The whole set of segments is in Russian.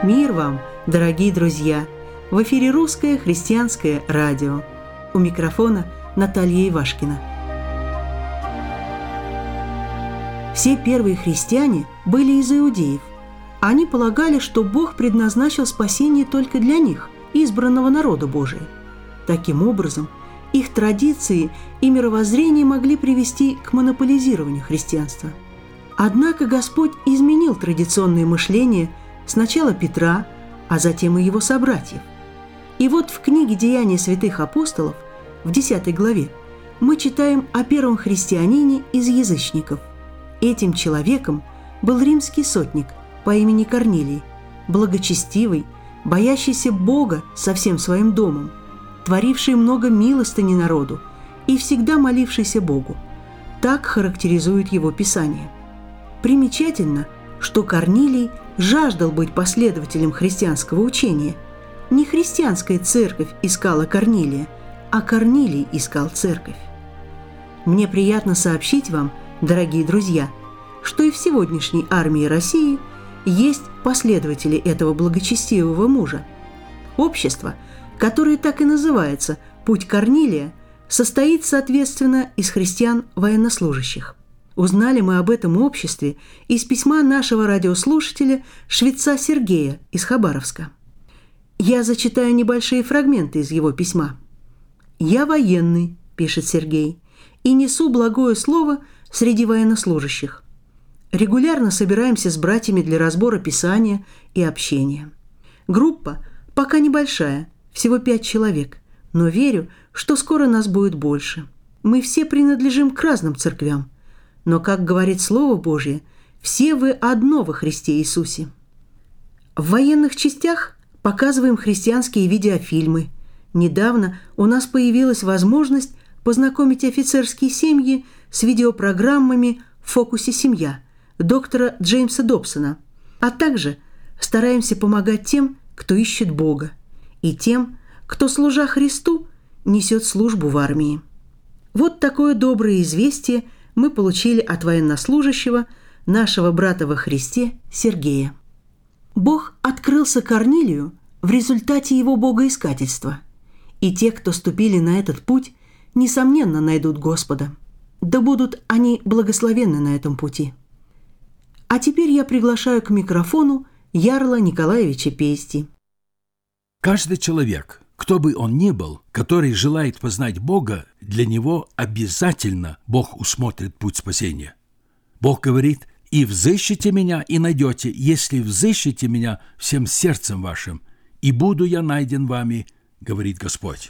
Мир вам, дорогие друзья! В эфире Русское христианское радио. У микрофона Наталья Ивашкина. Все первые христиане были из иудеев. Они полагали, что Бог предназначил спасение только для них, избранного народа Божия. Таким образом, их традиции и мировоззрение могли привести к монополизированию христианства. Однако Господь изменил традиционное мышление сначала Петра, а затем и его собратьев. И вот в книге «Деяния святых апостолов» в 10 главе мы читаем о первом христианине из язычников. Этим человеком был римский сотник по имени Корнилий, благочестивый, боящийся Бога со всем своим домом, творивший много милостыни народу и всегда молившийся Богу. Так характеризует его Писание. Примечательно, что Корнилий жаждал быть последователем христианского учения. Не христианская церковь искала Корнилия, а Корнилий искал церковь. Мне приятно сообщить вам, дорогие друзья, что и в сегодняшней армии России есть последователи этого благочестивого мужа. Общество, которое так и называется «Путь Корнилия», состоит, соответственно, из христиан-военнослужащих. Узнали мы об этом обществе из письма нашего радиослушателя швеца Сергея из Хабаровска. Я зачитаю небольшие фрагменты из его письма. «Я военный», – пишет Сергей, – «и несу благое слово среди военнослужащих. Регулярно собираемся с братьями для разбора Писания и общения. Группа пока небольшая, всего 5 человек, но верю, что скоро нас будет больше. Мы все принадлежим к разным церквям, но, как говорит Слово Божье, все вы одно во Христе Иисусе. В военных частях показываем христианские видеофильмы. Недавно у нас появилась возможность познакомить офицерские семьи с видеопрограммами «В фокусе семья» доктора Джеймса Добсона, а также стараемся помогать тем, кто ищет Бога, и тем, кто, служа Христу, несет службу в армии. Вот такое доброе известие мы получили от военнослужащего, нашего брата во Христе Сергея. Бог открылся Корнилию в результате его богоискательства, и те, кто ступили на этот путь, несомненно найдут Господа. Да будут они благословенны на этом пути. А теперь я приглашаю к микрофону Ярла Николаевича Пести. Каждый человек, кто бы он ни был, который желает познать Бога, для него обязательно Бог усмотрит путь спасения. Бог говорит: «И взыщите меня, и найдете, если взыщите меня всем сердцем вашим, и буду я найден вами», — говорит Господь.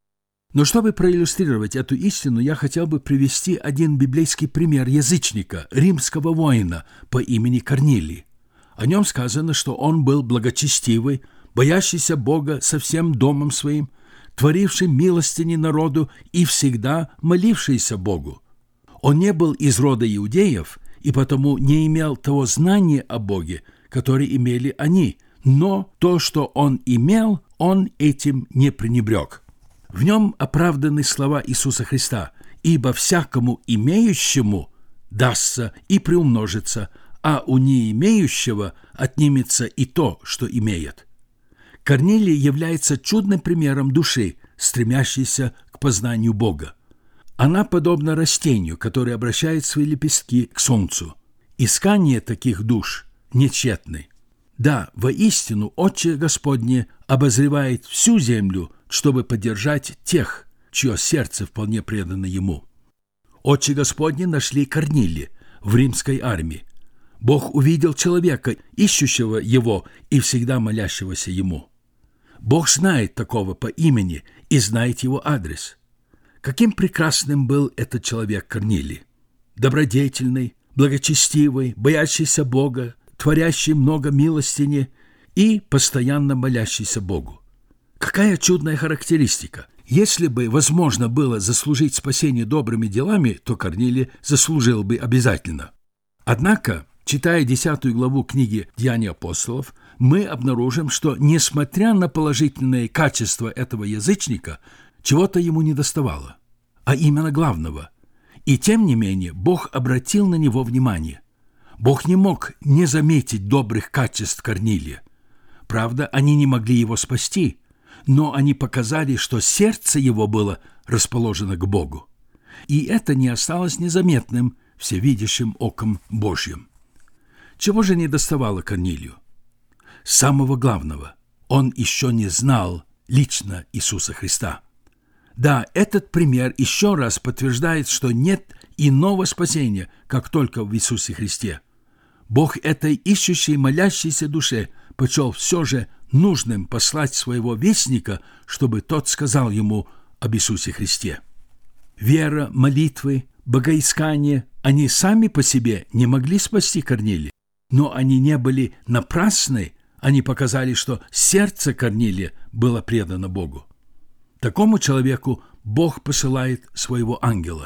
Но чтобы проиллюстрировать эту истину, я хотел бы привести один библейский пример язычника, римского воина по имени Корнилий. О нем сказано, что он был благочестивый, боящийся Бога со всем домом своим, творивший милостыни народу и всегда молившийся Богу. Он не был из рода иудеев и потому не имел того знания о Боге, которое имели они, но то, что он имел, он этим не пренебрег. В нем оправданы слова Иисуса Христа: «Ибо всякому имеющему дастся и приумножится, а у не имеющего отнимется и то, что имеет». Корнилий является чудным примером души, стремящейся к познанию Бога. Она подобна растению, которое обращает свои лепестки к солнцу. Искание таких душ нетщетны. Да, воистину, Отче Господне обозревает всю землю, чтобы поддержать тех, чье сердце вполне предано Ему. Отче Господне нашли Корнилия в римской армии. Бог увидел человека, ищущего Его и всегда молящегося Ему. Бог знает такого по имени и знает его адрес. Каким прекрасным был этот человек Корнилий! Добродетельный, благочестивый, боящийся Бога, творящий много милостыни и постоянно молящийся Богу. Какая чудная характеристика! Если бы возможно было заслужить спасение добрыми делами, то Корнилий заслужил бы обязательно. Однако, читая 10 главу книги «Деяния апостолов», мы обнаружим, что, несмотря на положительные качества этого язычника, чего-то ему недоставало, а именно главного. И тем не менее Бог обратил на него внимание. Бог не мог не заметить добрых качеств Корнилия. Правда, они не могли его спасти, но они показали, что сердце его было расположено к Богу. И это не осталось незаметным всевидящим оком Божьим. Чего же недоставало Корнилию? Самого главного, он еще не знал лично Иисуса Христа. Да, этот пример еще раз подтверждает, что нет иного спасения, как только в Иисусе Христе. Бог этой ищущей, молящейся душе почел все же нужным послать своего вестника, чтобы тот сказал ему об Иисусе Христе. Вера, молитвы, богоискание, они сами по себе не могли спасти Корнилия, но они не были напрасны, они показали, что сердце Корнилия было предано Богу. Такому человеку Бог посылает своего ангела.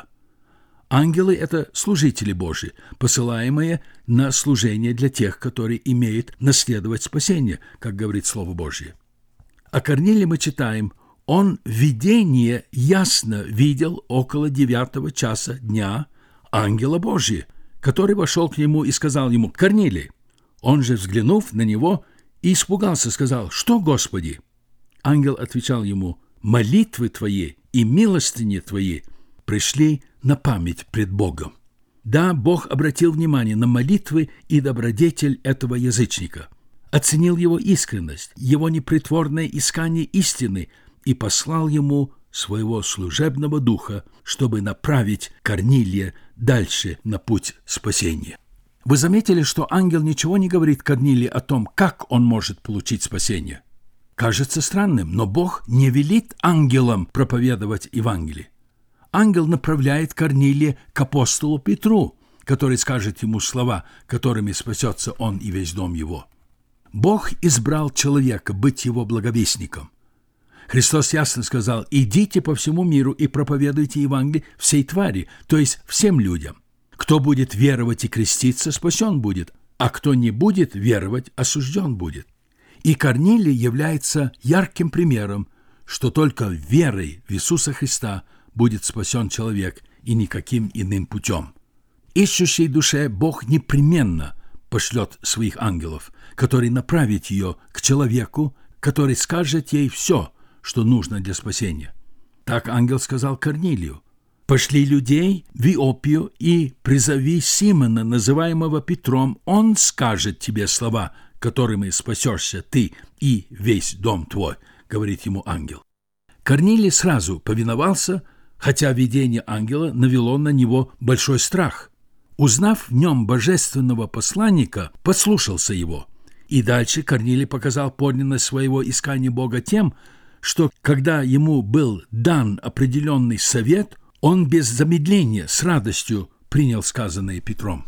Ангелы – это служители Божьи, посылаемые на служение для тех, которые имеют наследовать спасение, как говорит Слово Божье. О Корнилии мы читаем: он в видении ясно видел около 9 часа дня ангела Божия, который вошел к нему и сказал ему: «Корнилий». Он же, взглянув на него, и испугался, сказал: «Что, Господи?» Ангел отвечал ему: «Молитвы твои и милостыни твои пришли на память пред Богом». Да, Бог обратил внимание на молитвы и добродетель этого язычника, оценил его искренность, его непритворное искание истины и послал ему своего служебного духа, чтобы направить Корнилия дальше на путь спасения. Вы заметили, что ангел ничего не говорит Корнилию о том, как он может получить спасение? Кажется странным, но Бог не велит ангелам проповедовать Евангелие. Ангел направляет Корнилия к апостолу Петру, который скажет ему слова, которыми спасется он и весь дом его. Бог избрал человека быть его благовестником. Христос ясно сказал: «Идите по всему миру и проповедуйте Евангелие всей твари», то есть всем людям. Кто будет веровать и креститься, спасен будет, а кто не будет веровать, осужден будет. И Корнилий является ярким примером, что только верой в Иисуса Христа будет спасен человек и никаким иным путем. Ищущей душе Бог непременно пошлет своих ангелов, которые направят ее к человеку, который скажет ей все, что нужно для спасения. Так ангел сказал Корнилию: «Пошли людей в Иопию и призови Симона, называемого Петром, он скажет тебе слова, которыми спасешься ты и весь дом твой», — говорит ему ангел. Корнилий сразу повиновался, хотя видение ангела навело на него большой страх. Узнав в нем божественного посланника, послушался его. И дальше Корнилий показал подлинность своего искания Бога тем, что, когда ему был дан определенный совет, он без замедления, с радостью принял сказанное Петром.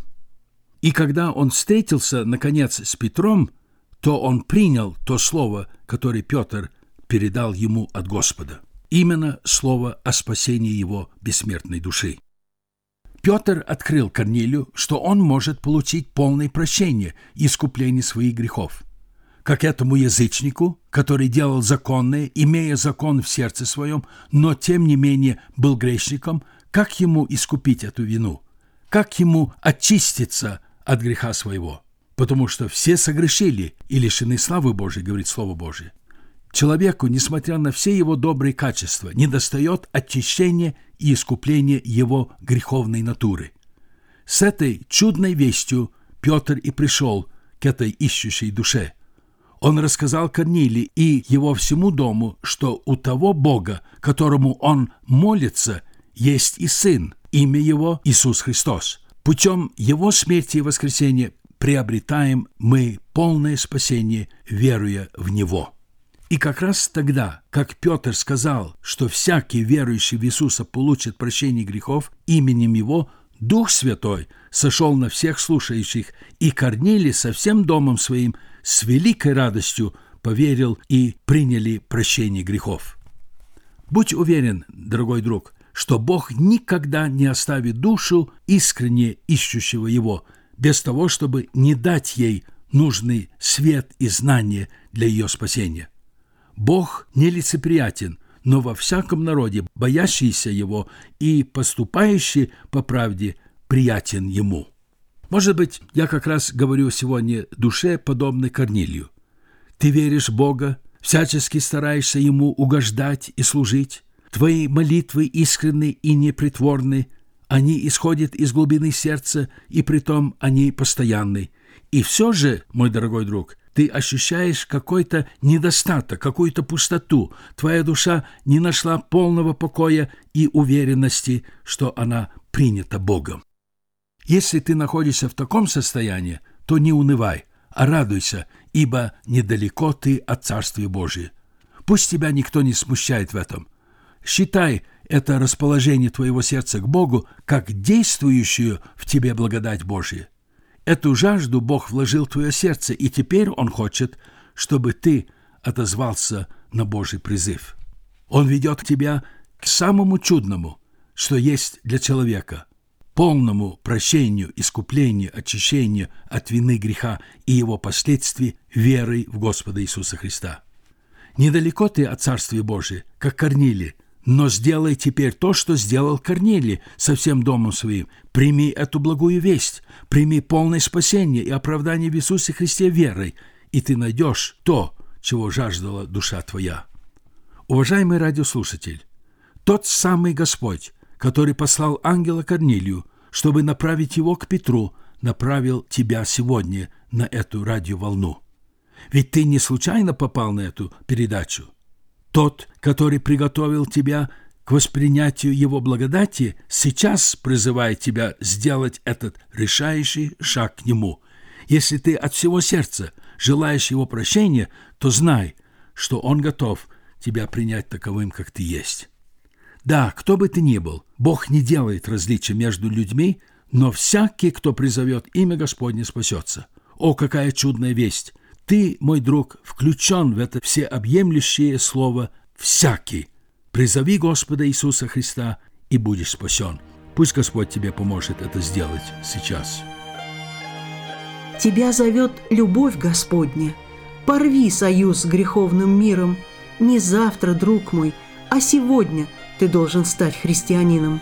И когда он встретился, наконец, с Петром, то он принял то слово, которое Петр передал ему от Господа. Именно слово о спасении его бессмертной души. Петр открыл Корнилию, что он может получить полное прощение и искупление своих грехов. Как этому язычнику, который делал законное, имея закон в сердце своем, но тем не менее был грешником, как ему искупить эту вину? Как ему очиститься от греха своего? Потому что все согрешили и лишены славы Божией, говорит Слово Божие. Человеку, несмотря на все его добрые качества, недостает очищения и искупления его греховной натуры. С этой чудной вестью Петр и пришел к этой ищущей душе. Он рассказал Корнилию и его всему дому, что у того Бога, которому он молится, есть и Сын, имя его Иисус Христос. Путем его смерти и воскресения приобретаем мы полное спасение, веруя в него. И как раз тогда, как Петр сказал, что всякий верующий в Иисуса получит прощение грехов, именем его Дух Святой сошел на всех слушающих, и Корнилий со всем домом своим с великой радостью поверил и приняли прощение грехов. Будь уверен, дорогой друг, что Бог никогда не оставит душу искренне ищущего Его, без того, чтобы не дать ей нужный свет и знание для ее спасения. Бог нелицеприятен, но во всяком народе, боящийся Его и поступающий по правде, приятен Ему. Может быть, я как раз говорю сегодня душе, подобной Корнилию. Ты веришь в Бога, всячески стараешься Ему угождать и служить. Твои молитвы искренны и непритворны, они исходят из глубины сердца, и притом они постоянны. И все же, мой дорогой друг, ты ощущаешь какой-то недостаток, какую-то пустоту. Твоя душа не нашла полного покоя и уверенности, что она принята Богом. Если ты находишься в таком состоянии, то не унывай, а радуйся, ибо недалеко ты от Царствия Божия. Пусть тебя никто не смущает в этом. Считай это расположение твоего сердца к Богу как действующую в тебе благодать Божия. Эту жажду Бог вложил в твое сердце, и теперь Он хочет, чтобы ты отозвался на Божий призыв. Он ведет тебя к самому чудному, что есть для человека, полному прощению, искуплению, очищению от вины греха и его последствий верой в Господа Иисуса Христа. Недалеко ты от Царствия Божия, как Корнилий, но сделай теперь то, что сделал Корнилий со всем домом своим. Прими эту благую весть, прими полное спасение и оправдание в Иисусе Христе верой, и ты найдешь то, чего жаждала душа твоя. Уважаемый радиослушатель, тот самый Господь, который послал ангела Корнилию, чтобы направить его к Петру, направил тебя сегодня на эту радиоволну. Ведь ты не случайно попал на эту передачу. Тот, который приготовил тебя к воспринятию Его благодати, сейчас призывает тебя сделать этот решающий шаг к Нему. Если ты от всего сердца желаешь Его прощения, то знай, что Он готов тебя принять таковым, как ты есть. Да, кто бы ты ни был, Бог не делает различия между людьми, но всякий, кто призовет имя Господне, спасется. О, какая чудная весть! Ты, мой друг, включен в это всеобъемлющее слово «всякий». Призови Господа Иисуса Христа и будешь спасен. Пусть Господь тебе поможет это сделать сейчас. Тебя зовет любовь Господня. Порви союз с греховным миром. Не завтра, друг мой, а сегодня ты должен стать христианином.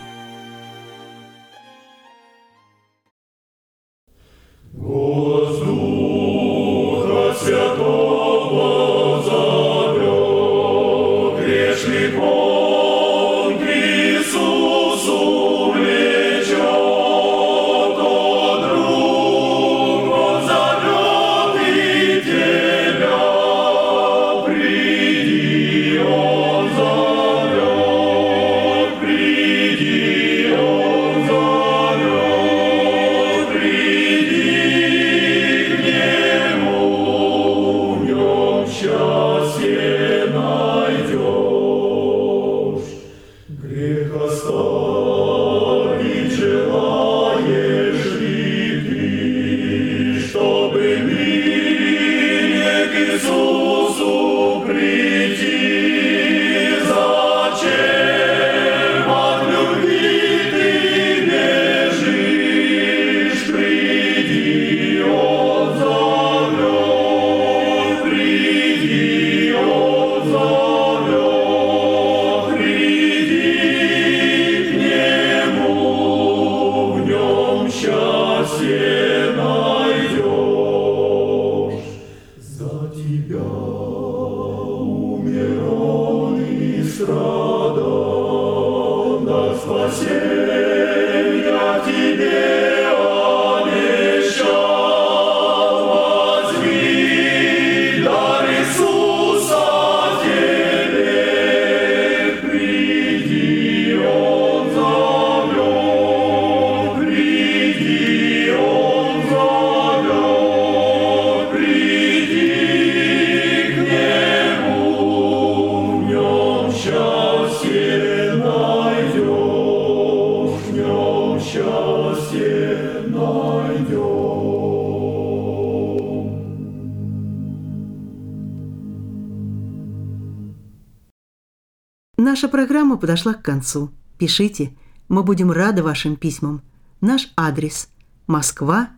Наша программа подошла к концу. Пишите, мы будем рады вашим письмам. Наш адрес: Москва,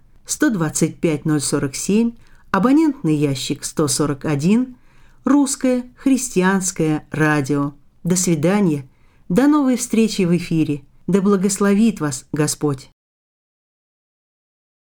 125-047, абонентный ящик 141, Русское христианское радио. До свидания, до новой встречи в эфире. Да благословит вас Господь!